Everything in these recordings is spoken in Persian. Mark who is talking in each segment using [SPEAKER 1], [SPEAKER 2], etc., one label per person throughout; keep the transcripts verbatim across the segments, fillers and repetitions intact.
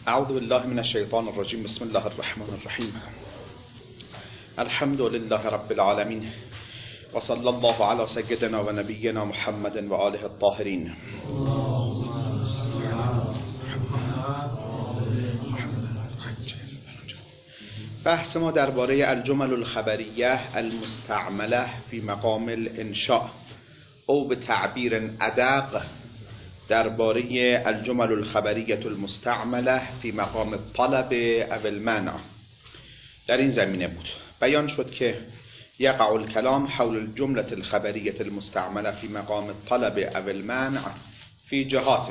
[SPEAKER 1] اعوذ بالله من الشیطان الرجیم. بسم الله الرحمن الرحیم. الحمد لله رب العالمین و صلی الله علی سیدنا و نبینا محمد و آله الطاهرین. بحث ما درباره الجمل الخبریه المستعمله فی مقام الانشاء او به تعبیر ادق درباره الجمل الخبریه المستعمله فی مقام الطلب او المنع در این زمینه بود. بیان شد که یقع الکلام حول الجمله الخبریه المستعمله فی مقام الطلب او المنع فی جهات.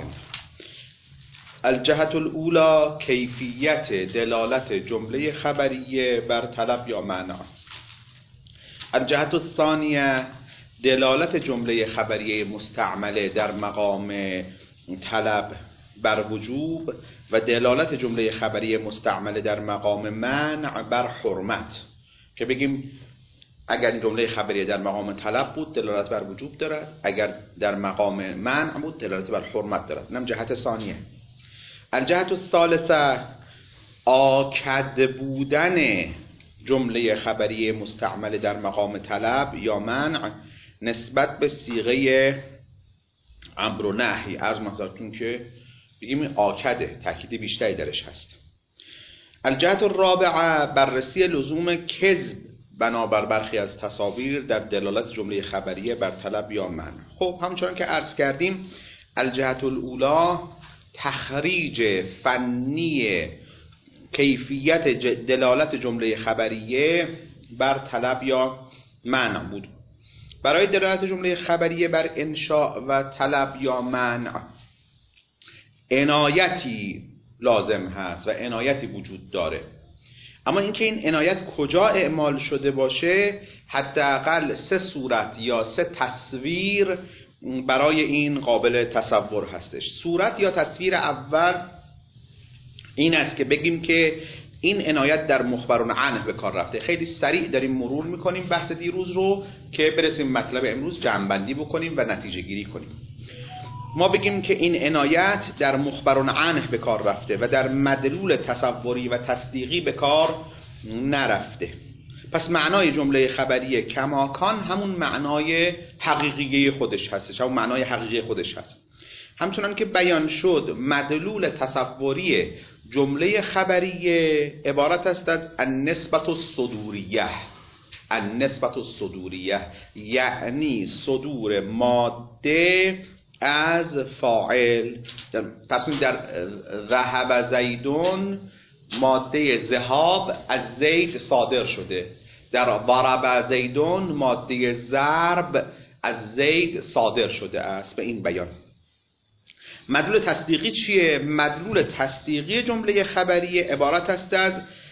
[SPEAKER 1] الجهت الاولى کیفیت دلالت جمله خبریه بر طلب یا منع. الجهت الثانیه دلالت جمله خبریه مستعمله در مقام طلب بر وجوب و دلالت جمله خبریه مستعمله در مقام منع بر حرمت، که بگیم اگر این جمله خبریه در مقام طلب بود دلالت بر وجوب دارد، اگر در مقام منع بود دلالت بر حرمت دارد. اینم جهت ثانیه. الجهت الثالثه آکد بودن جمله خبریه مستعمله در مقام طلب یا منع نسبت به صیغه امر و نهی. عرض محضرتون که بگیم آکده، تاکید بیشتری درش هست. الجهت الرابعه بررسی لزوم کذب بنابر برخی از تصاویر در دلالت جمله خبریه بر طلب یا منع. خب همچنان که عرض کردیم الجهت الاولی تخریج فنی کیفیت دلالت جمله خبریه بر طلب یا منع بود. برای دلالت جمله خبریه بر انشاء و طلب یا منع عنایتی لازم هست و عنایتی وجود داره، اما اینکه این عنایت کجا اعمال شده باشه حداقل سه صورت یا سه تصویر برای این قابل تصور هستش. صورت یا تصویر اول این است که بگیم که این عنایت در مخبرون عنه به کار رفته. خیلی سریع داریم مرور میکنیم بحث دیروز رو که برسیم مطلب امروز جمع‌بندی بکنیم و نتیجه گیری کنیم. ما بگیم که این عنایت در مخبرون عنه به کار رفته و در مدلول تصوری و تصدیقی به کار نرفته. پس معنای جمله خبریه کماکان همون معنای حقیقی خودش هستش، همون معنای حقیقی خودش هست. همچنان که بیان شد مدلول تصوری جمله خبریه عبارت است از النسبت الصدوریه. النسبت الصدوریه یعنی صدور ماده از فاعل. پس در ذهب زیدون ماده ذهاب از زید صادر شده، در ضرب زیدون ماده ضرب از زید صادر شده است. به این بیان مدلول تصدیقی چیه؟ مدلول تصدیقی جمله خبریه عبارت است از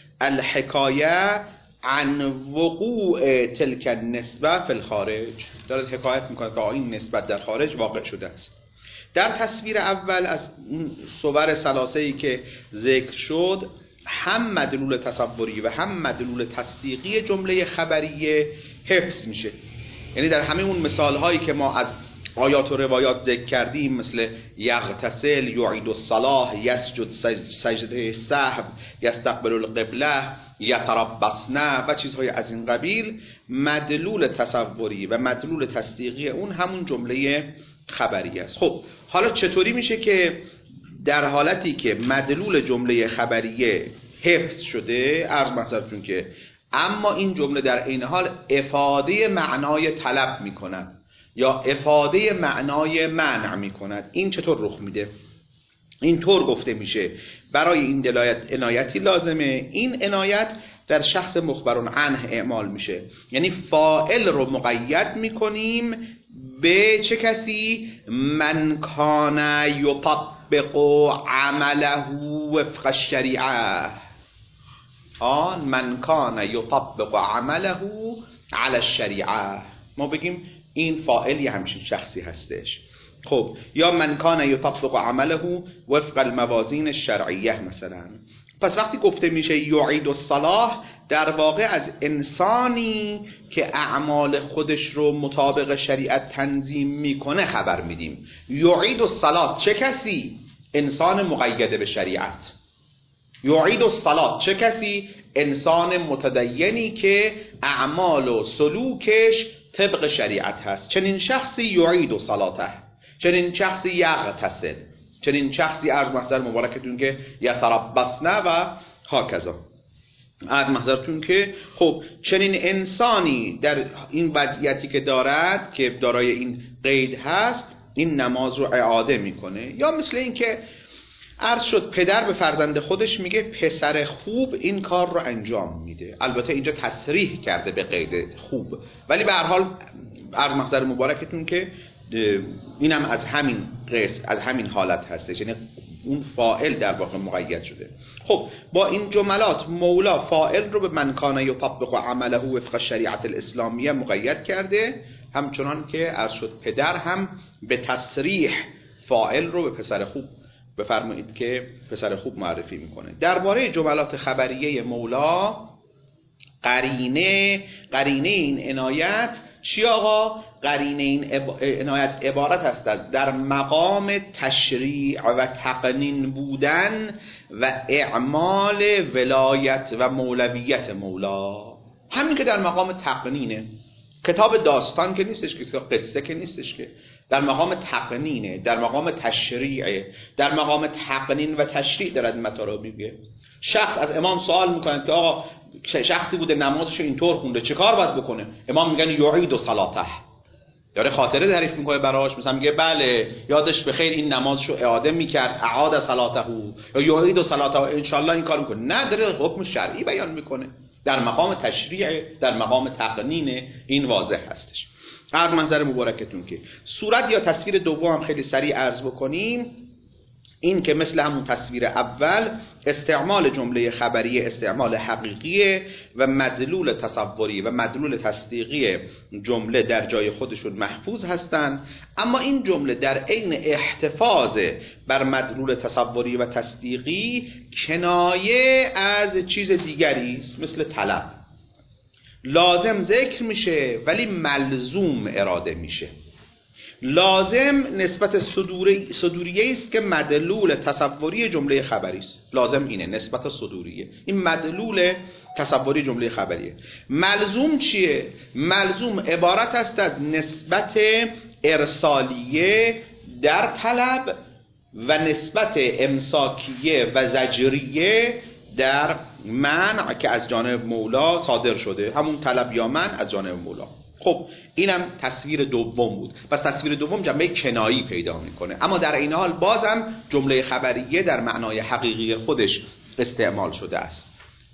[SPEAKER 1] الحکایه عن وقوع تلک النسبه فی الخارج. دارد حکایت میکنه که این نسبت در خارج واقع شده است. در تصویر اول از صور ثلاثه‌ای که ذکر شد هم مدلول تصوری و هم مدلول تصدیقی جمله خبریه حفظ میشه. یعنی در همه اون مثال هایی که ما از آیات و روایات ذکر کردیم مثل یغتسل، یعید الصلاة، یسجد سجده سهو، یستقبل القبله، یتربصن و چیزهای از این قبیل، مدلول تصوری و مدلول تصدیقی اون همون جمله خبری است. خب حالا چطوری میشه که در حالتی که مدلول جمله خبریه حفظ شده عرض محضرتون که اما این جمله در این حال افاده معنای طلب میکند یا افاده معنای منع میکند، این چطور رخ میده؟ اینطور گفته میشه برای این دلالت عنایتی لازمه. این عنایت در شخص مخبرون عنه اعمال میشه، یعنی فاعل رو مقید میکنیم به چه کسی؟ من کان یطبق عمله وفق الشریعه. آن من کان یطبق عمله علی الشریعه، ما بگیم این فاعلی همچین شخصی هستش. خب یا من کان یطبق عمله وفق الموازین الشرعیه مثلا. پس وقتی گفته میشه یعید الصلاة در واقع از انسانی که اعمال خودش رو مطابق شریعت تنظیم میکنه خبر میدیم. یعید الصلاة چه کسی؟ انسان مقید به شریعت. یعید الصلاة، چه کسی؟ انسان متدینی که اعمال و سلوکش طبق شریعت هست. چنین شخصی یعید صلاته، چنین شخصی یغتسل، چنین شخصی عرض محضر مبارکتون که یتربصن و هاکذا. عرض محضرتون که خب چنین انسانی در این وضعیتی که دارد که دارای این قید هست، این نماز رو اعاده میکنه. یا مثل این که عرض شد پدر به فرزند خودش میگه پسر خوب این کار رو انجام میده. البته اینجا تصریح کرده به قید خوب، ولی به هر حال عرض محضر مبارکتون که اینم از همین قسم، از همین حالت هستش، یعنی اون فاعل در واقع مقید شده. خب با این جملات مولا فاعل رو به من کان یطبق عمله وفق شریعت الاسلامیه مقید کرده، همچنان که عرض شد پدر هم به تصریح فاعل رو به پسر خوب بفرمایید که پسر خوب معرفی میکنه. درباره جملات خبریه مولا قرینه قرینه این عنایت چی آقا؟ قرینه این عنایت عبارت است از در مقام تشریع و تقنین بودن و اعمال ولایت و مولویت مولا. همین که در مقام تقنینه، کتاب داستان که نیستش، که قصه که نیستش، که در مقام تقنینه، در مقام تشریعه، در مقام تقنین و تشریع دارد مطالب میگه. شخص از امام سوال میکنه که آقا شخصی بوده نمازشو اینطور خونده چه کار باید بکنه؟ امام میگن یعید صلاته، داره خاطره تعریف میکنه براش، مثلا میگه بله یادش بخیر این نمازشو اعاده میکرد، اعاد صلاته یا یعید صلاته، ان شاء الله این کار میکنه. نه، داره حکم شرعی بیان میکنه، در مقام تشریع، در مقام تقنین، این واضح هستش. عرض منظر مبارکتون که صورت یا تصویر دوم هم خیلی سریع عرض بکنیم. این که مثل همون تصویر اول استعمال جمله خبری استعمال حقیقی و مدلول تصوری و مدلول تصدیقی جمله در جای خودشون محفوظ هستند، اما این جمله در عین احتفاظ بر مدلول تصوری و تصدیقی کنایه از چیز دیگری است، مثل طلب. لازم ذکر میشه ولی ملزوم اراده میشه. لازم نسبت صدوری صدوریه است که مدلول تصوری جمله خبری است. لازم اینه، نسبت صدوریه، این مدلول تصوری جمله خبریه. ملزوم چیه؟ ملزوم عبارت است از نسبت ارسالیه در طلب و نسبت امساکیه و زجریه در منع که از جانب مولا صادر شده، همون طلب یا منع از جانب مولا. خب اینم تصویر دوم بود. پس تصویر دوم جنبه کنایی پیدا میکنه، اما در این حال بازم جمله خبریه در معنای حقیقی خودش استعمال شده است.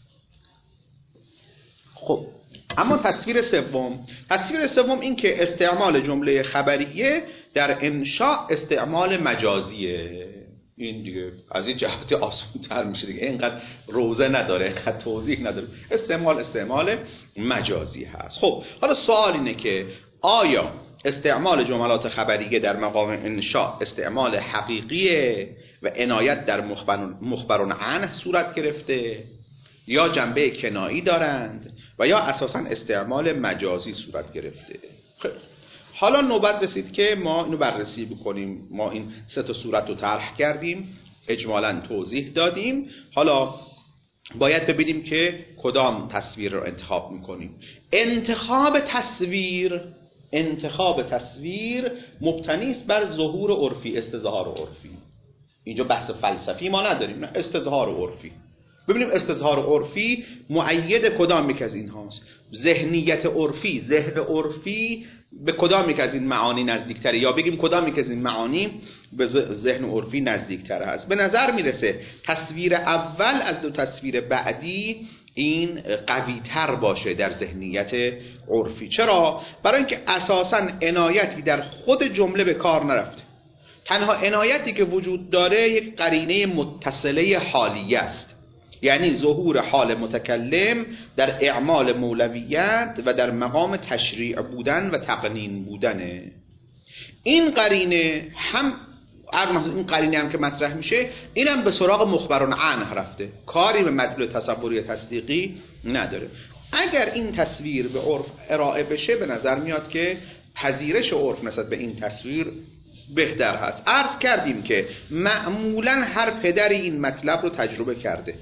[SPEAKER 1] خب اما تصویر سوم، تصویر سوم این که استعمال جمله خبریه در انشاء استعمال مجازیه. این دیگه از این جهت آسان‌تر میشه دیگه، اینقدر روزه نداره، اینقدر توضیح نداره، استعمال استعمال مجازی هست. خب حالا سوال اینه که آیا استعمال جملات خبریه در مقام انشاء استعمال حقیقیه و عنایت در مخبرون عنه صورت گرفته، یا جنبه کنایی دارند و یا اساساً استعمال مجازی صورت گرفته؟ خیلی حالا نوبت رسید که ما اینو بررسی بکنیم. ما این سه تا صورت رو طرح کردیم، اجمالاً توضیح دادیم، حالا باید ببینیم که کدام تصویر رو انتخاب میکنیم. انتخاب تصویر انتخاب تصویر مبتنی است بر ظهور عرفی، استظهار عرفی. اینجا بحث فلسفی ما نداریم، نه، استظهار عرفی. ببینیم استظهار عرفی مؤید کدام یک از این هاست. ذهنیت عرفی، ذهن عرفی به کدام یک از این معانی نزدیکتره، یا بگیم کدام یک از این معانی به ذهن عرفی نزدیکتره است. به نظر میرسه تصویر اول از دو تصویر بعدی این قوی تر باشه در ذهنیت عرفی. چرا؟ برای اینکه اساساً عنایتی در خود جمله به کار نرفته. تنها عنایتی که وجود داره یک قرینه متصله حالیه است، یعنی ظهور حال متکلم در اعمال مولویت و در مقام تشریع بودن و تقنین بودنه. این قرینه هم این قرینه هم که مطرح میشه، اینم به سراغ مخبرون عنه رفته، کاری به مدلول تصوری تصدیقی نداره. اگر این تصویر به عرف ارائه بشه، به نظر میاد که پذیرش عرف نسبت به این تصویر بهتر هست. عرض کردیم که معمولا هر پدری این مطلب رو تجربه کرده.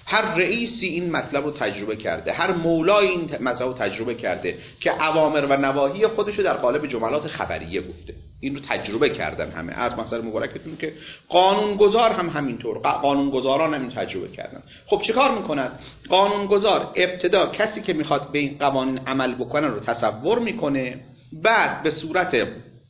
[SPEAKER 1] هر رئیسی این مطلب رو تجربه کرده، هر مولای این مطلب رو تجربه کرده که اوامر و نواهی خودش رو در قالب جملات خبریه گفته. این رو تجربه کردن همه. از مثلا مبارکتون که قانونگذار هم همینطور، قانونگذاران هم این تجربه کردن. خب چیکار میکنن؟ قانونگذار ابتدا کسی که میخواد به این قوانین عمل بکنه رو تصور میکنه، بعد به صورت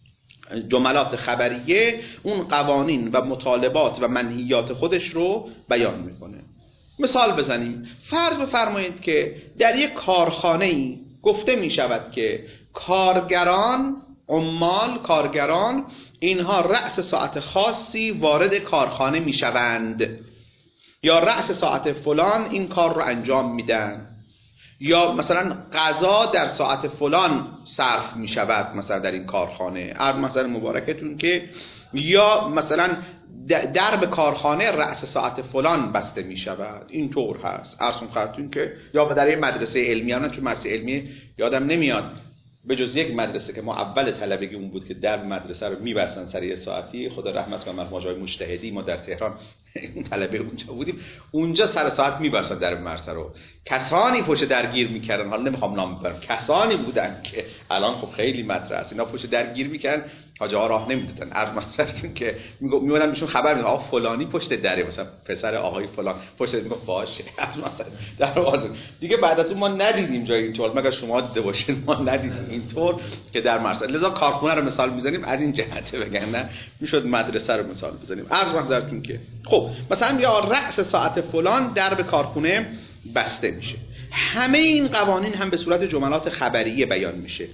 [SPEAKER 1] جملات خبریه اون قوانین و مطالبات و منهیات خودش رو بیان میکنه. مثال بزنیم. فرض بفرمایید که در یک کارخانه‌ای گفته می شود که کارگران، عمال، کارگران اینها رأس ساعت خاصی وارد کارخانه می شوند، یا رأس ساعت فلان این کار رو انجام میدن، یا مثلا غذا در ساعت فلان صرف می شود مثلا در این کارخانه. عرض مثلا مبارکتون که یا مثلا درب کارخانه رأس ساعت فلان بسته می شود. این طور هست. عرض خدمتتون که یا در این مدرسه علمیانه، چون مدرسه علمی یادم نمیاد به جز یک مدرسه که ما اول طلبگی اون بود که در مدرسه رو میبستن سر یه ساعتی، خدا رحمت کنه از ماجرای مجتهدی، ما در تهران اون طلبه اونجا بودیم، اونجا سر ساعت میبستن در مدرسه رو. کسانی پشت درگیر میکردن، حالا نمیخوام نام ببرم، کسانی بودن که الان خب خیلی مطرح است، اینا پشت درگیر میکردن، حاجی ها راه نمیدادن. عرض مثلا که میگفتن بهشون خبر میدادن آقا فلانی پشت دره، مثلا پسر آقای فلان پشت، میگفت باشه مثلا در واضح دیگه. بعد از اون ما ندیدیم جای اینطور، مگر شما دیده باشین ما ندیدیم اینطور که در مدرسه. لذا کارخونه رو مثال میزنیم از این جهته، وگرنه میشد مدرسه رو مثال بزنیم. عرض محضرتون که خب مثلا یا رأس ساعت فلان درب کارخونه بسته میشه. همه این قوانین هم به صورت جملات خبریه بیان میشه.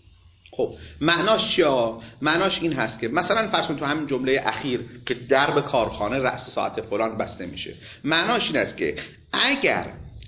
[SPEAKER 1] خب معناش چیا؟ معناش این هست که مثلا فرض کنید تو همین جمله اخیر که درب کارخانه رأس ساعت فلان بسته میشه، معناش این است که اگر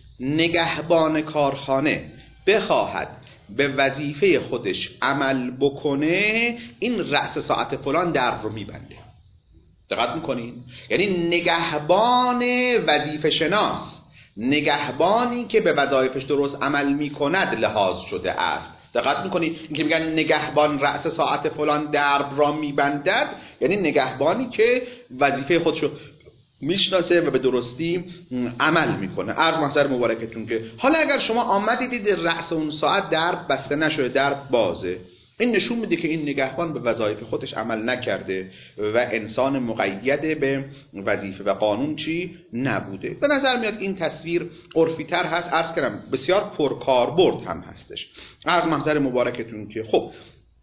[SPEAKER 1] نگهبان کارخانه بخواهد به وظیفه خودش عمل بکنه، این رأس ساعت فلان در رو میبنده. دقت میکنین؟ یعنی نگهبان وظیفه شناس، نگهبانی که به وظایفش درست عمل میکند لحاظ شده است. دقت میکنید؟ این که میگن نگهبان رأس ساعت فلان درب را میبندد، یعنی نگهبانی که وظیفه خودشو میشناسه و به درستی عمل میکنه. عرض محضر مبارکتون که حالا اگر شما آمدید دید رأس اون ساعت درب بسته نشده، درب بازه، این نشون میده که این نگهبان به وظایف خودش عمل نکرده و انسان مقید به وظیفه و قانون چی نبوده. به نظر میاد این تصویر عرفی تر هست، عرض کردم بسیار پرکاربرد هم هستش. عرض محضر مبارکتون که خب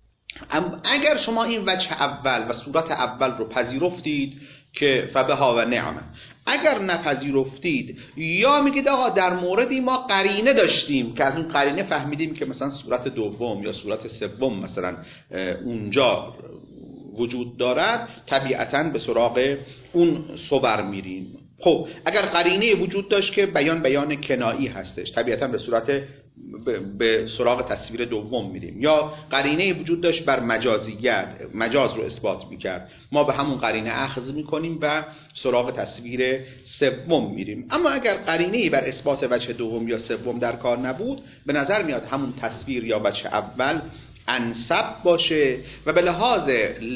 [SPEAKER 1] اگر شما این وجه اول و صورت اول رو پذیرفتید که فبها و نعمه، اگر نپذیرفتید یا میگید آقا در موردی ما قرینه داشتیم که از اون قرینه فهمیدیم که مثلا صورت دوم یا صورت سوم مثلا اونجا وجود دارد، طبیعتاً به سراغ اون صور میریم. خب اگر قرینه وجود داشت که بیان بیان کنایی هستش، طبیعتاً به صورت به سراغ تصویر دوم میریم. یا قرینه وجود داشت بر مجازیت، مجاز رو اثبات میکرد، ما به همون قرینه اخذ میکنیم و سراغ تصویر سوم میریم. اما اگر قرینه بر اثبات وجه دوم یا سوم در کار نبود، به نظر میاد همون تصویر یا وجه اول انسب باشه و به لحاظ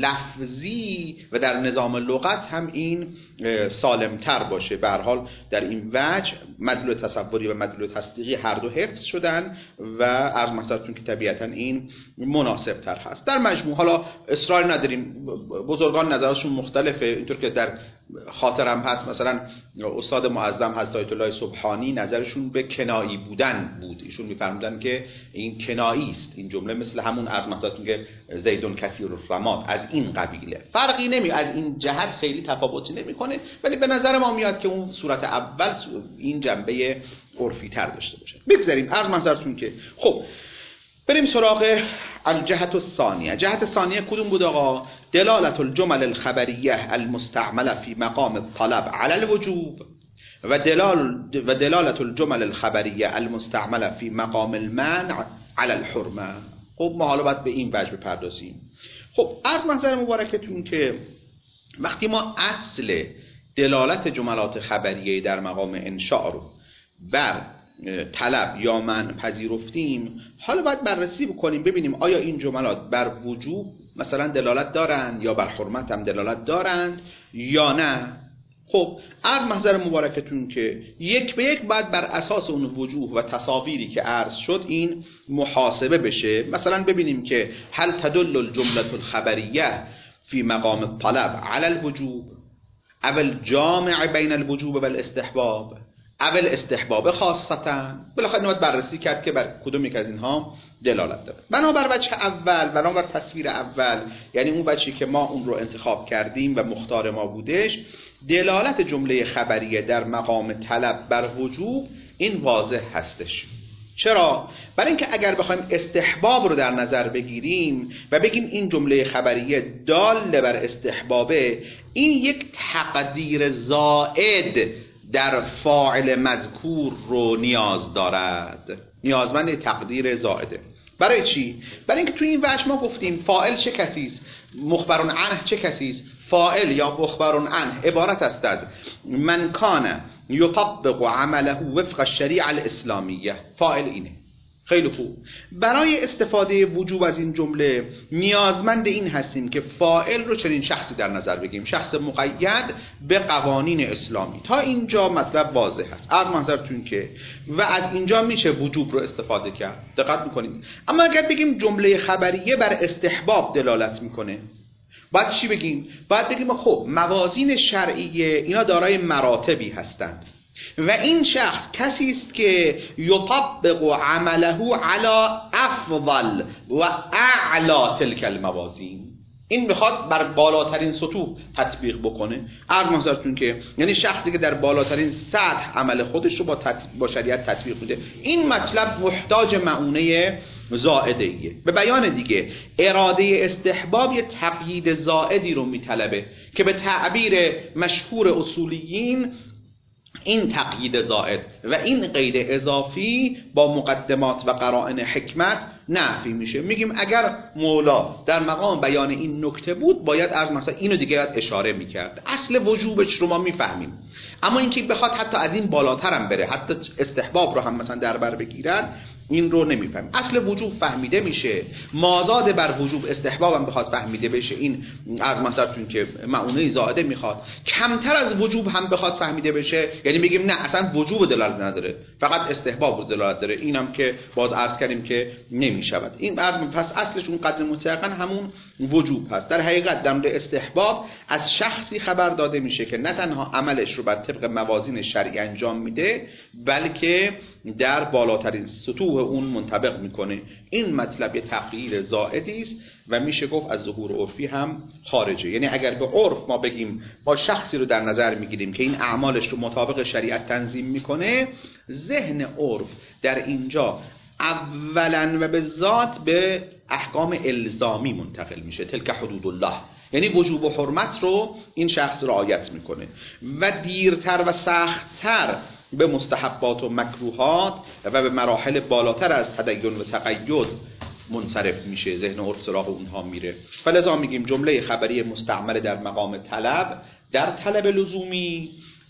[SPEAKER 1] لفظی و در نظام لغت هم این سالمتر باشه. به هر حال در این وجه مدلول تصوری و مدلول تصدیقی هر دو حفظ شدن و عرض مثلتون که طبیعتا این مناسب تر هست. در مجموع حالا اصرار نداریم، بزرگان نظرشون مختلفه، اینطور که در خاطرم هست مثلا استاد معظم حضرت آیت الله سبحانی نظرشون به کنایی بودن بود. ایشون میفرمودن که این کنایی است، این جمله مثل همون عرض مثلتون که زیدون کثیر الرماد از این قبیله، فرقی نمی از این جهت خیلی تفاوتی نمیکنه، ولی به نظر ما میاد که اون صورت اول این جنبه عرفی تر داشته باشه. بگذاریم عرض مثلتون که خب بریم سراغ الجهت الثانیه. جهت ثانیه کدوم بود آقا؟ دلالت الجمل الخبریه المستعمله فی مقام الطلب علی الوجوب و دلال و دلالت الجمل الخبریه المستعمله فی مقام المنع علی الحرمه. خب ما حالا باید به این وجه بپردازیم. خب عرض محضر مبارکتون که وقتی ما اصل دلالت جملات خبریه در مقام انشاء رو بر طلب یا منع پذیرفتیم، حالا باید بررسی بکنیم ببینیم آیا این جملات بر وجوب مثلا دلالت دارند یا بر حرمت هم دلالت دارند یا نه. خب عرض محضر مبارکتون که یک به یک بعد بر اساس اون وجوه و تصاویری که عرض شد این محاسبه بشه. مثلا ببینیم که هل تدل الجمله الخبریه فی مقام الطلب علی الوجوب اول جامع بین الوجوب و الاستحباب اول استحباب خاصتا. بالاخره نوبت بررسی کرد که بر کدوم یک از اینها دلالت داره. بنابر وجه اول، بنابر تصویر اول، یعنی اون وجهی که ما اون رو انتخاب کردیم و مختار ما بودش، دلالت جمله خبریه در مقام طلب بر وجوب این واضح هستش. چرا؟ برای اینکه اگر بخوایم استحباب رو در نظر بگیریم و بگیم این جمله خبریه دال بر استحبابه، این یک تقدیر زائد در فاعل مذکور رو نیاز دارد، نیازمند تقدیر زائده. برای چی؟ برای اینکه توی این وجه ما گفتیم فاعل چه کسی است، مخبر عنه چه کسی است. فاعل یا مخبر عنه عبارت است از من کان یطبق عمله وفق الشریعه الاسلامیه. فاعل اینه. خیلی خوب. برای استفاده وجوب از این جمله نیازمند این هستیم که فاعل رو چنین شخصی در نظر بگیریم، شخص مقید به قوانین اسلامی. تا اینجا مطلب واضح هست. عرض منظرتون که و از اینجا میشه وجوب رو استفاده کرد. دقت میکنید. اما اگر بگیم جمله خبریه بر استحباب دلالت میکنه، باید چی بگیم؟ باید بگیم خب موازین شرعیه اینا دارای مراتبی هستند و این شخص کسی است که یطبق عمله علی افضل و اعلی تلک الموازین. این میخواد بر بالاترین سطوح تطبیق بکنه. عرض محضرتون که یعنی شخصی که در بالاترین سطح عمل خودش رو با, با شریعت تطبیق میده. این مطلب محتاج معونه زائده ایه. به بیان دیگه اراده استحباب یه تقیید زائدی رو میطلبه که به تعبیر مشهور اصولیین این تقیید زائد و این قید اضافی با مقدمات و قرائن حکمت نفی میشه. میگیم اگر مولا در مقام بیان این نکته بود باید از مثلا اینو دیگه باید اشاره میکرد. اصل وجوبش رو ما میفهمیم، اما اینکه بخواد حتی از این بالاتر هم بره، حتی استحباب رو هم مثلا در بر بگیرد، این رو نمیفهمیم. اصل وجوب فهمیده میشه، مازاد بر وجوب استحباب هم بخواد فهمیده بشه، این از مثلا که معونه زائده میخواد. کمتر از وجوب هم بخواد فهمیده بشه، یعنی میگیم نه اصلا وجوب دلالت نداره، فقط استحباب دلالت داره، اینم که باز عرض کردیم که نمیشود. این پس اصلش اون قدر مطلقاً همون وجوب هست. در حقیقت در مورد استحباب از شخصی خبر داده میشه که نه تنها عملش رو بر طبق موازین شرعی انجام میده، بلکه در بالاترین سطوح اون منطبق میکنه. این مطلب یه تغییر زائدی است و میشه گفت از ظهور عرفی هم خارجه. یعنی اگر به عرف ما بگیم ما شخصی رو در نظر میگیریم که این اعمالش رو مطابق شریعت تنظیم میکنه، ذهن عرف در اینجا اولا و به ذات به احکام الزامی منتقل میشه. تلک حدود الله، یعنی وجوب و حرمت رو این شخص رعایت میکنه و دیرتر و سختتر به مستحبات و مکروهات و به مراحل بالاتر از تدین و تقید منصرف میشه. ذهن عرف سراغ اونها میره. فلذا میگیم جمله خبری مستعمل در مقام طلب، در طلب لزومی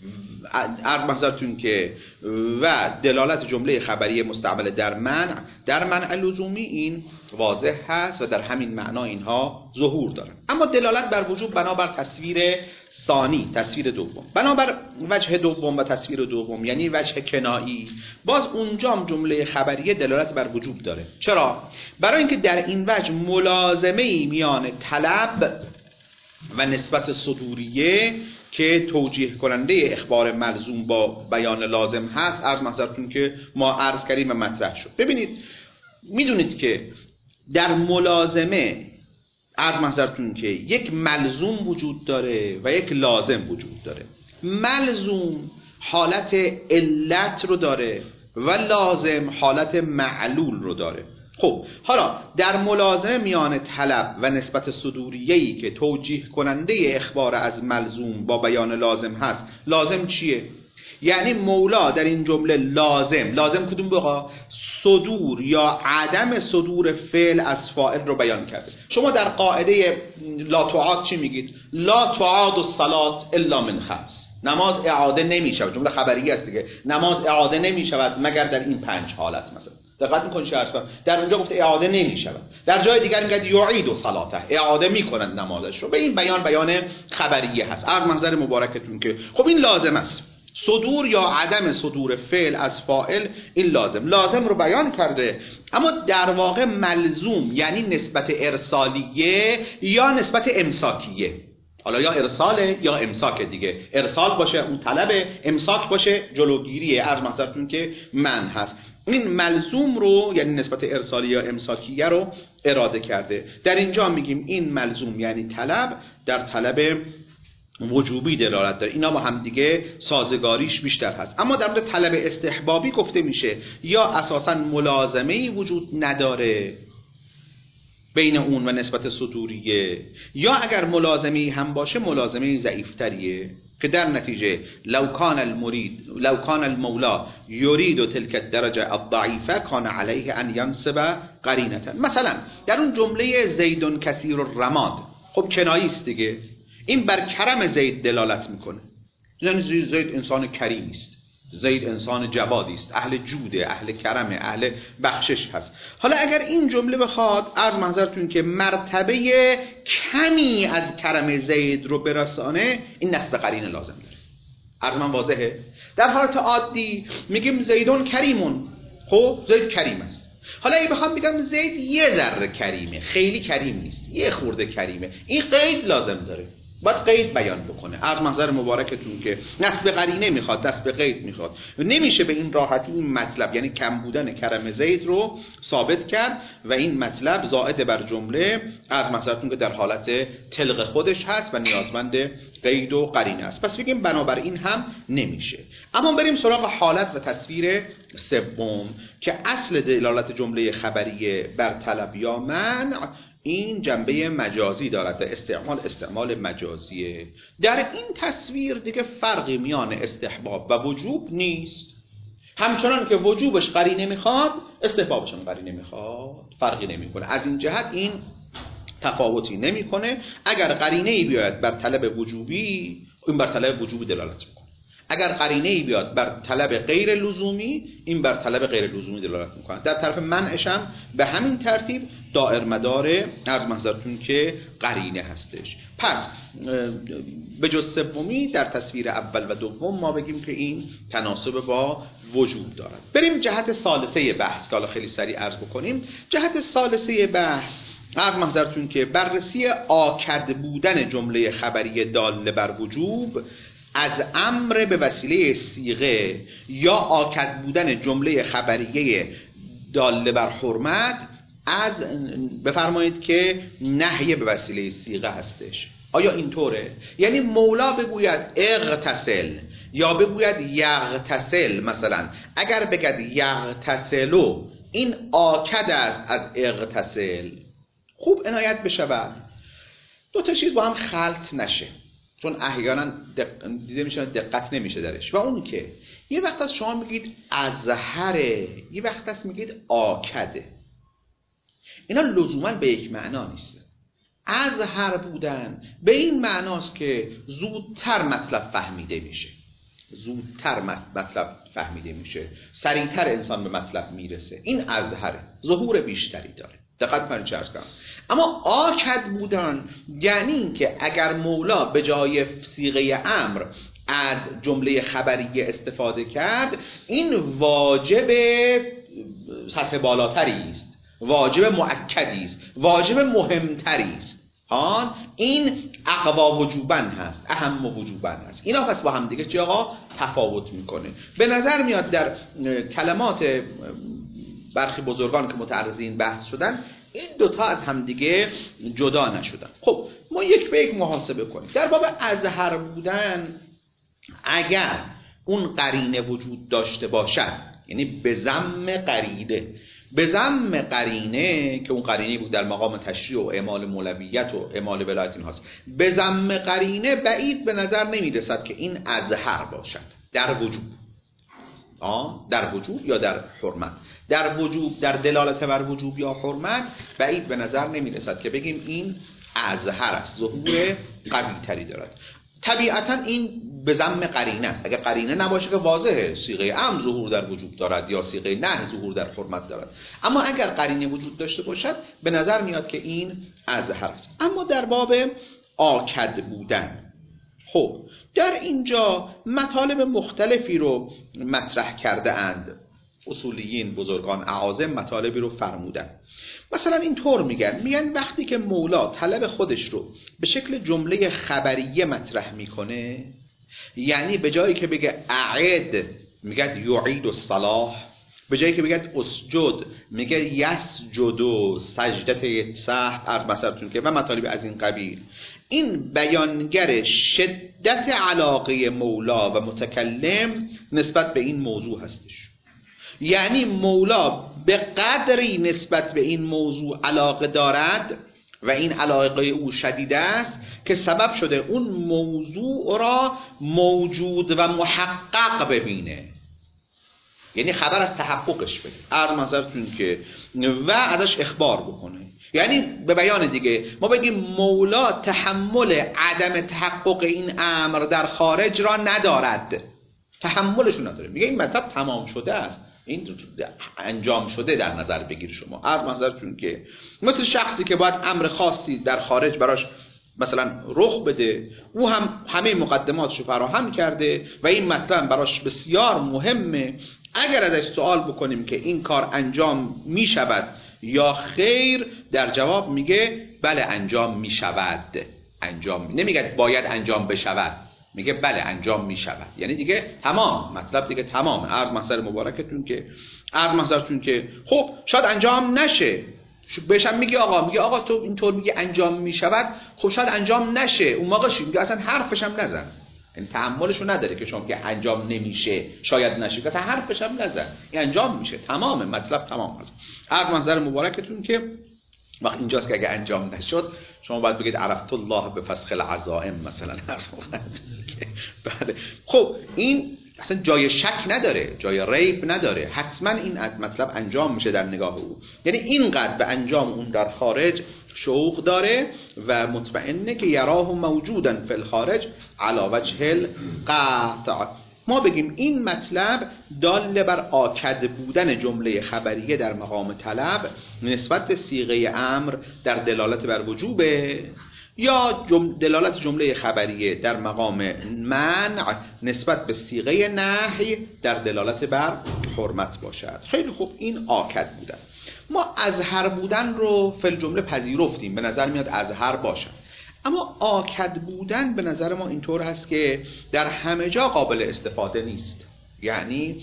[SPEAKER 1] عرض محضرتون که و دلالت جمله خبری مستعمل در منع در منع لزومی این واضح هست و در همین معنا اینها ظهور دارن. اما دلالت بر وجوب بنابر تصویر ثانی، تصویر دوم، بنابر وجه دوم و تصویر دوم یعنی وجه کنایی، باز اونجام جمله خبریه دلالت بر وجوب داره. چرا؟ برای اینکه در این وجه ملازمه میان طلب و نسبت صدوریه که توجیه کننده اخبار ملزوم با بیان لازم هست عرض محضرتون که ما عرض کردیم و مطرح شد. ببینید میدونید که در ملازمه عرض محضرتون که یک ملزوم وجود داره و یک لازم وجود داره. ملزوم حالت علت رو داره و لازم حالت معلول رو داره. خب حالا در ملازمه میان طلب و نسبت صدوریه‌ای که توجیه کننده اخبار از ملزوم با بیان لازم هست، لازم چیه؟ یعنی مولا در این جمله لازم لازم کدوم بقا؟ صدور یا عدم صدور فعل از فاعل رو بیان کرده. شما در قاعده لا تعاد چی میگید؟ لا تعاد الصلاة الا من خمس. نماز اعاده نمی شود، جمله خبری است دیگه، نماز اعاده نمی شود مگر در این پنج حالت مثلا. دقت می‌کنید چه حرفا در اونجا گفته اعاده نمی‌شود، در جای دیگر میگه یعید صلاته، اعاده می‌کنند نمازش رو. به این بیان بیان خبریه هست. عرض محضر مبارکتون که خب این لازم است، صدور یا عدم صدور فعل از فاعل این لازم لازم رو بیان کرده، اما در واقع ملزوم یعنی نسبت ارسالیه یا نسبت امساکیه. حالا یا ارساله یا امساک دیگه، ارسال باشه اون طلبه، امساک باشه جلوگیریه. عرض محضرتون که من هست این ملزوم رو یعنی نسبت ارسالی یا امساکیه رو اراده کرده. در اینجا میگیم این ملزوم یعنی طلب در طلب وجوبی دلالت داره، اینا با هم دیگه سازگاریش بیشتر هست. اما در مورد طلب استحبابی گفته میشه یا اساساً ملازمه‌ای وجود نداره بین اون و نسبت صدوریه، یا اگر ملازمه‌ای هم باشه ملازمه ضعیف‌تریه که در نتیجه لو کان المرید لو کان المولا یرید تلك الدرجه الضعیفه کان علیه ان ینصب قرینه. مثلا در اون جمله زید کثیر الرماد، خب کنایه است دیگه، این بر کرم زید دلالت میکنه، یعنی زید انسان کریمی است، زید انسان جوادی است، اهل جوده، اهل کرمه، اهل بخشش هست. حالا اگر این جمله بخواد عرض محضرتون که مرتبه کمی از کرم زید رو برسانه، این نصب قرینه لازم داره. عرض من واضحه؟ در حالت عادی میگیم زیدون کریمون، خب زید کریم است. حالا اگه بخوام بگم زید یه ذره کریمه، خیلی کریم نیست، یه خورده کریمه، این قید لازم داره، باید قید بیان بکنه. عرض محضر مبارکتون که نصب قرینه میخواد، نصب قید میخواد. نمیشه به این راحتی این مطلب یعنی کم بودن کرم زید رو ثابت کرد و این مطلب زائد بر جمله عرض محضرتون که در حالت تلق خودش هست و نیازمند قید و قرینه است. پس بگیم بنابراین هم نمیشه. اما بریم سراغ حالت و تصویر سوم که اصل دلالت جمله خبریه بر طلب یا منع این جنبه مجازی دارد، در استعمال استعمال مجازیه. در این تصویر دیگه فرقی میان استحباب و وجوب نیست، همچنان که وجوبش قرینه میخواد استحبابش هم قرینه میخواد، فرقی نمیکنه. از این جهت این تفاوتی نمیکنه. اگر قرینه‌ای بیاید بر طلب وجوبی، این بر طلب وجوبی دلالت میکنه. اگر قرینه‌ای بیاد بر طلب غیر لزومی، این بر طلب غیر لزومی دلالت میکنه. در طرف منعش هم به همین ترتیب دائر مدار عرض محضرتون که قرینه هستش. پس به جز سومی در تصویر اول و دوم ما بگیم که این تناسب با وجود دارد. بریم جهت ثالثه بحث که حالا خیلی سریع عرض بکنیم. جهت ثالثه بحث عرض محضرتون که بررسی آکد بودن جمله خبری داله بر وجوب از امر به وسیله صیغه یا آکد بودن جمله خبریه داله بر حرمت از بفرمایید که نهی به وسیله صیغه هستش. آیا اینطوره؟ یعنی مولا بگوید اغتسل یا بگوید یغتسل، مثلا اگر بگد یغتسلو این آکد است از اغتسل، خوب عنایت بشود دو تا چیز با هم خلط نشه، چون احیانا دق... دیده میشه دقت نمیشه درش. و اون که یه وقت از شما میگید ازهره، یه وقت از میگید آکده، اینا لزوما به یک معنا نیست. ازهر بودن به این معناست که زودتر مطلب فهمیده میشه، زودتر مطلب فهمیده میشه، سریعتر انسان به مطلب میرسه، این ازهره، ظهور بیشتری داره. دقت کنید چه عرض کنم. اما آکد بودن یعنی این که اگر مولا به جای صیغه امر از جمله خبریه استفاده کرد، این واجب سطح بالاتری است، واجب مؤکدی است، واجب مهمتری است. آن این اقوا وجوبن هست، اهم وجوبن هست. اینا پس با هم دیگه چه آقا تفاوت میکنه. به نظر میاد در کلمات برخی بزرگان که متعرضین بحث شدن این دوتا از همدیگه جدا نشدن. خب ما یک به یک محاسبه کنیم. در باب ازهر بودن اگر اون قرینه وجود داشته باشد، یعنی به ضم قرینه، به ضم قرینه که اون قرینه بود در مقام تشریع و اعمال مولویت و اعمال ولایت این هاست، به ضم قرینه بعید به نظر نمیرسد که این ازهر باشد در وجود، آه در وجوب یا در حرمت. در وجوب، در دلالت بر وجوب یا حرمت بعید به نظر نمی رسد که بگیم این ازهر است، ظهور قوی تری دارد. طبیعتا این به ضمن قرینه است. اگر قرینه نباشه که واضحه صیغه امر ظهور در وجوب دارد یا صیغه نهی ظهور در حرمت دارد. اما اگر قرینه وجود داشته باشد به نظر میاد که این اظهر است. اما در باب آکد بودن، خب در اینجا مطالب مختلفی رو مطرح کرده اند اصولیین بزرگان اعاظم، مطالبی رو فرمودن. مثلا اینطور میگن میگن وقتی که مولا طلب خودش رو به شکل جمله خبریه مطرح میکنه، یعنی به جایی که بگه اعد میگه یعید الصلاح، به جایی که بگه اسجد میگه یسجد و سجدت سهو عرض مثلتون که و مطالب از این قبیل. این بیانگر شدت علاقه مولا و متکلم نسبت به این موضوع هستش. یعنی مولا به قدری نسبت به این موضوع علاقه دارد و این علاقه او شدید است که سبب شده اون موضوع را موجود و محقق ببینه، یعنی خبر از تحققش بده عرض مثلتون که و ازش اخبار بکنه. یعنی به بیان دیگه ما بگیم مولا تحمل عدم تحقق این امر در خارج را ندارد، تحملش رو نداره. میگه این مطلب تمام شده است، این انجام شده در نظر بگیر شما عرض مثلتون که مثل شخصی که باید امر خاصی در خارج براش مثلا رخ بده، او هم همه مقدماتش رو فراهم کرده و این مطلب براش بسیار مهمه. اگر ازش سوال بکنیم که این کار انجام می شود یا خیر، در جواب میگه بله انجام می شود. انجام نمیگه باید انجام بشود، میگه بله انجام می شود. یعنی دیگه تمام مطلب دیگه تمام. عرض محضر مبارکتون که عرض محضرتون که خب شاید انجام نشه، بهشم میگه آقا میگه آقا تو اینطور میگه انجام می شود، خب شاید انجام نشه. اون موقع چی میگه؟ اصلا حرفش هم نزن، این تحملشو نداره که شما که انجام نمیشه شاید نشه، که حرفش هم نزن، این انجام میشه. تمام مطلب تمام است. عرض محضر مبارکتون که وقت اینجاست که اگه انجام نشد شما باید بگید عرفت الله به فسخ العزائم مثلا. بله خب این اصلا جای شک نداره، جای ریب نداره، حتما این مطلب انجام میشه در نگاه او. یعنی اینقدر به انجام اون در خارج شوق داره و مطمئنه که یراه موجودا فی الخارج علی وجه القطع. ما بگیم این مطلب دال بر آکد بودن جمله خبریه در مقام طلب نسبت به صیغه امر در دلالت بر وجوبه، یا جم... دلالت جمله خبریه در مقام منع نسبت به صیغه نهی در دلالت بر حرمت باشد. خیلی خوب، این آکد بودن. ما اظهر بودن رو فی الجمله پذیرفتیم، به نظر میاد اظهر باشد. اما آکد بودن به نظر ما اینطور هست که در همه جا قابل استفاده نیست. یعنی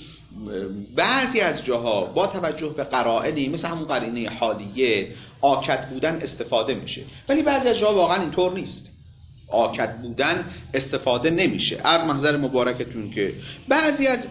[SPEAKER 1] بعضی از جاها با توجه به قرائنی مثل همون قرینه حالیه آکد بودن استفاده میشه، ولی بعضی از جاها واقعا اینطور نیست، آکد بودن استفاده نمیشه. عرض محضر مبارکتون که بعضی از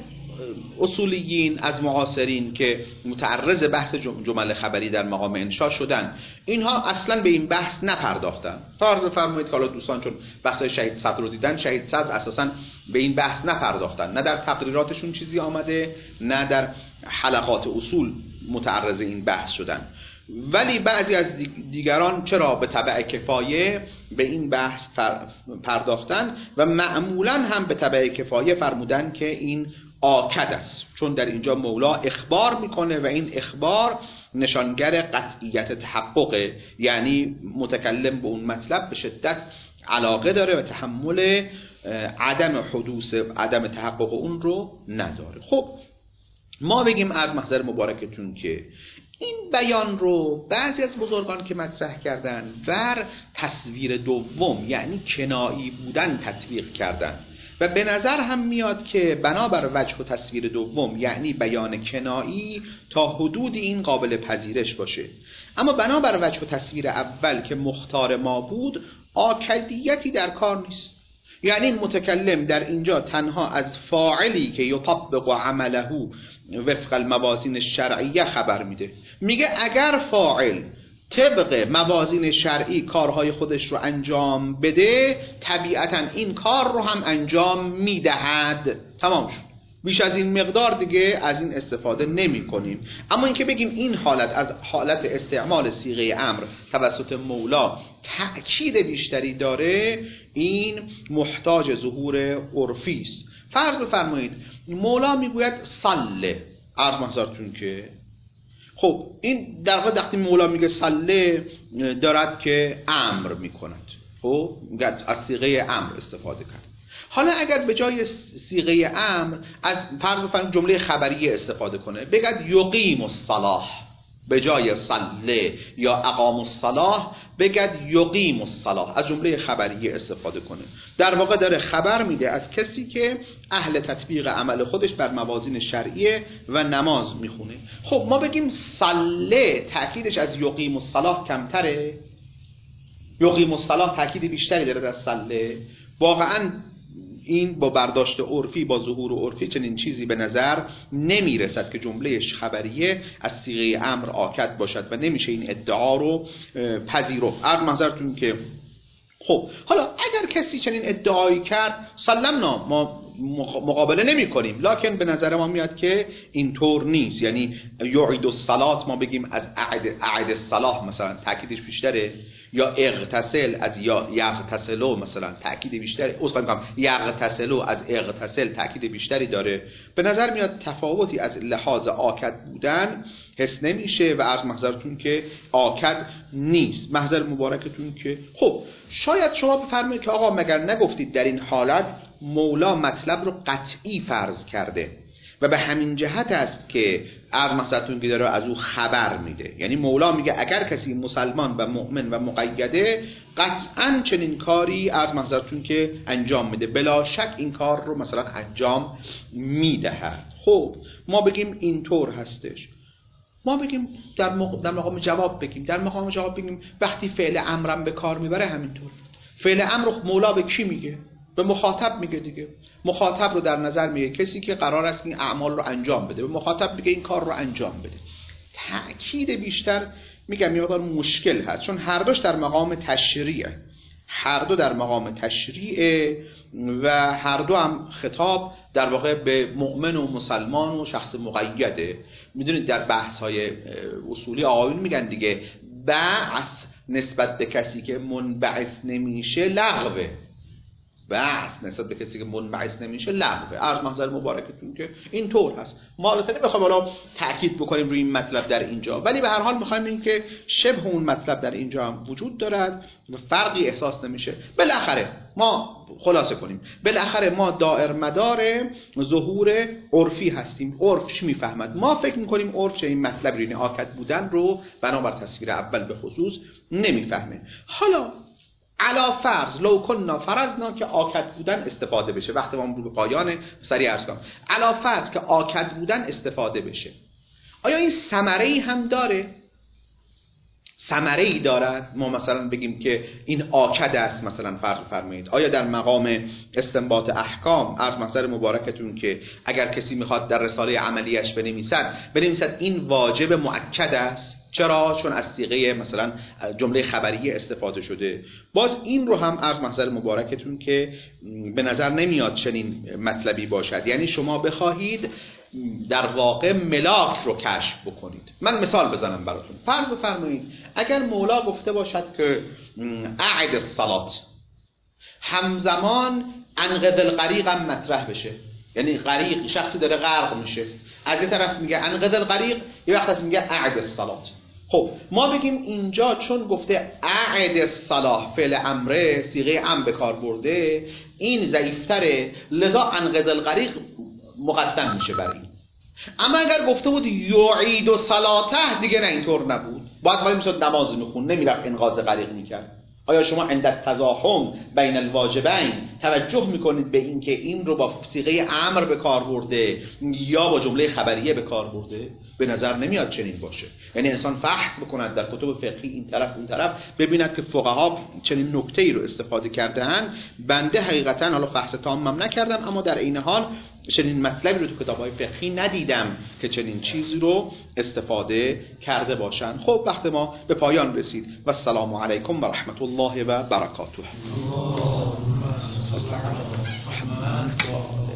[SPEAKER 1] اصولیین از معاصرین که متعرض بحث جمل خبری در مقام انشاء شدن، اینها اصلا به این بحث نپرداختن. فرض فرمایید که حالا دوستان چون بحث شهید صدر رو دیدن، شهید صدر اساسا به این بحث نپرداختن، نه در تقریراتشون چیزی آمده، نه در حلقات اصول متعرض این بحث شدن. ولی بعضی از دیگران چرا به تبع کفایه به این بحث پرداختن و معمولا هم به تبع کفایه فرمودن که این آکد است، چون در اینجا مولا اخبار میکنه و این اخبار نشانگر قطعیت تحققه، یعنی متکلم به اون مطلب به شدت علاقه داره و تحمل عدم حدوث عدم تحقق اون رو نداره. خب ما بگیم عرض محضر مبارکتون که این بیان رو بعضی از بزرگان که مطرح کردن بر تصویر دوم یعنی کنایی بودن تطبیق کردن و به نظر هم میاد که بنابر وجه و تصویر دوم یعنی بیان کنایی تا حدودی این قابل پذیرش باشه. اما بنابر وجه و تصویر اول که مختار ما بود آکدیتی در کار نیست. یعنی متکلم در اینجا تنها از فاعلی که یطبق عمله وفق الموازین الشرعیه خبر میده. میگه اگر فاعل طبق موازین شرعی کارهای خودش رو انجام بده، طبیعتا این کار رو هم انجام میدهد. تمام شد. بیش از این مقدار دیگه از این استفاده نمی کنیم. اما اینکه بگیم این حالت از حالت استعمال صیغه امر توسط مولا تأکید بیشتری داره، این محتاج ظهور عرفی است. فرض بفرمایید مولا میگوید صله، عرض محضرتون که خب این در واقع وقتی مولا میگه صله دارد که امر میکند، خب از صیغه امر استفاده کرد. حالا اگر به جای صیغه امر از فرض بفرمایید جمله خبریه استفاده کنه، بگد یقیم الصلاة به جای صله یا اقام الصلاة بگد یقیم الصلاة، از جمله خبریه استفاده کنه، در واقع داره خبر میده از کسی که اهل تطبیق عمل خودش بر موازین شرعیه و نماز میخونه. خب ما بگیم صله تأکیدش از یقیم الصلاة کمتره، یقیم الصلاة تأکید بیشتری داره از صله. واقعا این با برداشت عرفی، با ظهور عرفی چنین چیزی به نظر نمی رسد که جمله خبریه از صیغه امر آکد باشد و نمیشه این ادعا رو پذیرفت. عرض محضرتون که خب حالا اگر کسی چنین ادعایی کرد سلمنا، ما مقابله نمی کنیم، لکن به نظر ما میاد که اینطور نیست. یعنی یعید الصلاة ما بگیم از اعد اعد الصلاة مثلا تاکیدش بیشتره، یا اغتسل از یا یغتسلو مثلا تاکید بیشتری، اصلا میگم یغتسلو از اغتسل تاکید بیشتری داره. به نظر میاد تفاوتی از لحاظ آکد بودن حس نمیشه و عرض محضرتون که آکد نیست. محضر مبارکتون که خب شاید شما بفرمایید که آقا مگر نگفتید در این حالت مولا مطلب رو قطعی فرض کرده و به همین جهت است که عرض محضرتون که داره از او خبر میده. یعنی مولا میگه اگر کسی مسلمان و مؤمن و مقیده قطعا چنین کاری عرض محضرتون که انجام میده، بلا شک این کار رو مثلا انجام میدهد. خب ما بگیم اینطور هستش، ما بگیم در مق... در مقام جواب بگیم در مقام جواب بگیم وقتی فعل امرم به کار میبره همینطور. فعل امر مولا به کی میگه؟ به مخاطب میگه دیگه. مخاطب رو در نظر میگه، کسی که قرار است این اعمال رو انجام بده، به مخاطب میگه این کار رو انجام بده. تأکید بیشتر میگم یه مقدار مشکل هست، چون هر دوش در مقام تشریعه، هر دو در مقام تشریعه و هر دو هم خطاب در واقع به مؤمن و مسلمان و شخص مقیده. میدونید در بحث های اصولی آقایون میگن دیگه بعث نسبت به کسی که منبعث نمیشه لغوه، بحث نسبت به کسی که منبعث نمیشه لغوه. عرض محضر مبارکتون که اینطور هست. ما البته نمیخوایم حالا تاکید بکنیم روی این مطلب در اینجا، ولی به هر حال میخوایم این که شبه اون مطلب در اینجا هم وجود دارد و فرقی احساس نمیشه. بالاخره ما خلاصه کنیم، بالاخره ما دائر مدار ظهور عرفی هستیم. عرف چی میفهمد؟ ما فکر میکنیم عرف چه این مطلب رینه آکد بودن رو بنابر تصویر اول به خصوص نمیفهمه. حالا علا فرض لو کننا فرضنا که آکد بودن استفاده بشه، وقتی ما رو به پایان سریع عرض کنم، علا فرض که آکد بودن استفاده بشه، آیا این ثمره‌ای هم داره؟ ثمره‌ای دارد ما مثلا بگیم که این آکد است مثلا فرض فرمایید، آیا در مقام استنباط احکام عرض محضر مبارکتون که اگر کسی میخواد در رساله عملیش بنویسد بنویسد این واجب مؤکد است؟ چرا؟ چون از صیغه مثلا جمله خبریه استفاده شده. باز این رو هم عرض محضر مبارکتون که به نظر نمیاد چنین مطلبی باشد. یعنی شما بخواهید در واقع ملاک رو کشف بکنید. من مثال بزنم براتون. فرض بفرمایید اگر مولا گفته باشد که اعد الصلاة، همزمان انقذ الغریق هم مطرح بشه، یعنی غریق شخصی داره غرق میشه، از یه طرف میگه انقذ الغریق، یه وقت هست میگه اعد الصلاة. خب ما بگیم اینجا چون گفته اعد الصلاة فعل امره صیغه ام به کار برده، این ضعیفتره، لذا انقذ الغریق مقدم میشه بر این. اما اگر گفته بود یعید الصلاة دیگه نه، اینطور نبود، باید وای میشد نماز میخون، نمیرفت انقاذ غریق میکرد. آیا شما عند التزاحم بین الواجبین توجه میکنید به این که این رو با صیغه امر به کار برده یا با جمله خبریه به کار برده؟ به نظر نمیاد چنین باشه. یعنی انسان فحص بکند در کتب فقهی این طرف اون طرف، ببیند که فقها چنین نکته‌ای رو استفاده کرده‌اند. بنده حقیقتا حالا فحص تامم نکردم، اما در این حال چنین مطلبی رو تو کتاب‌های فقهی ندیدم که چنین چیزی رو استفاده کرده باشند. خب وقت ما به پایان رسید و السلام علیکم و رحمت الله و برکاته.